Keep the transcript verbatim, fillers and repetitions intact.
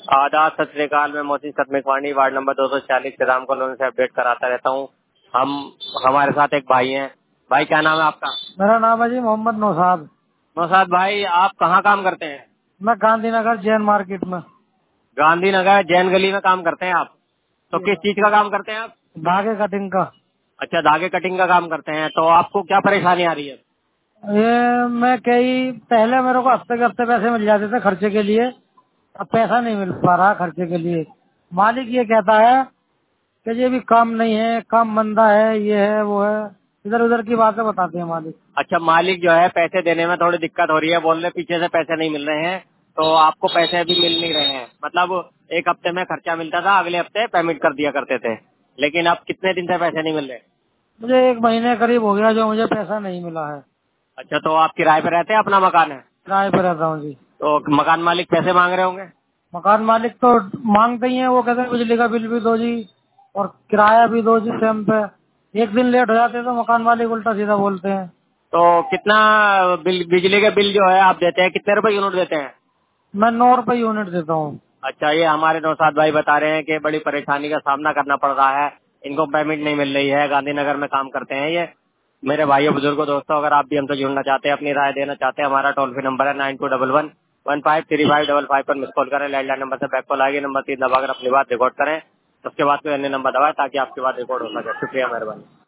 आदाब, सत श्री अकाल। मैं मोहसिन सतमिकवानी, वार्ड नंबर दो सौ चालीस से राम कॉलोनी से अपडेट कराता रहता हूँ। हम हमारे साथ एक भाई हैं। भाई क्या नाम है आपका? मेरा नाम है जी मोहम्मद नौसाद। नौसाद भाई, आप कहाँ काम करते हैं? मैं गांधीनगर जैन मार्केट में गांधीनगर जैन गली में काम करते हैं आप? तो जी किस हाँ। चीज का काम करते हैं आप? धागे कटिंग का। अच्छा, धागे कटिंग का काम करते हैं। तो आपको क्या परेशानी आ रही है? ये मैं कई पहले मेरे को हफ्ते के हफ्ते पैसे मिल जाते थे खर्चे के लिए। अब पैसा नहीं मिल पा रहा खर्चे के लिए। मालिक ये कहता है कि ये भी काम नहीं है, काम मंदा है, ये है वो है, इधर उधर की बातें बताते हैं मालिक। अच्छा, मालिक जो है पैसे देने में थोड़ी दिक्कत हो रही है, बोल रहे पीछे से पैसे नहीं मिल रहे हैं। तो आपको पैसे भी मिल नहीं रहे हैं? मतलब एक हफ्ते में खर्चा मिलता था, अगले हफ्ते पेमेंट कर दिया करते थे, लेकिन अब कितने दिन से पैसे नहीं मिल रहे? मुझे एक महीने करीब हो गया जो मुझे पैसा नहीं मिला है। अच्छा, तो आप किराए पे रहते हैं? अपना मकान है? किराए पे रहता हूँ जी। तो मकान मालिक पैसे मांग रहे होंगे? मकान मालिक तो मांगते ही हैं, वो कहते हैं बिजली का बिल भी दो जी और किराया भी दो जी टाइम पे। एक दिन लेट हो जाते हैं तो मकान मालिक उल्टा सीधा बोलते हैं। तो कितना बिल, बिजली के बिल जो है आप देते हैं, कितने रुपए यूनिट देते हैं? मैं नौ रुपए यूनिट देता हूँ। अच्छा, ये हमारे नौसाद भाई बता रहे हैं कि बड़ी परेशानी का सामना करना पड़ रहा है, इनको पेमेंट नहीं मिल रही है। गांधीनगर में काम करते हैं ये। मेरे भाइयों बुजुर्गों दोस्तों, अगर आप भी हमसे जुड़ना चाहते हैं, अपनी राय देना चाहते हैं, हमारा टोल फ्री नंबर है nine two double one one five three five double five पर मिस कॉल करें। लैंडलाइन नंबर से बैक कॉल आएगी, नंबर तीन दबाकर अपनी बात रिकॉर्ड करें। उसके बाद कोई अन्य नंबर दबाए ताकि आपकी बात रिकॉर्ड हो सके। शुक्रिया, मेहरबानी।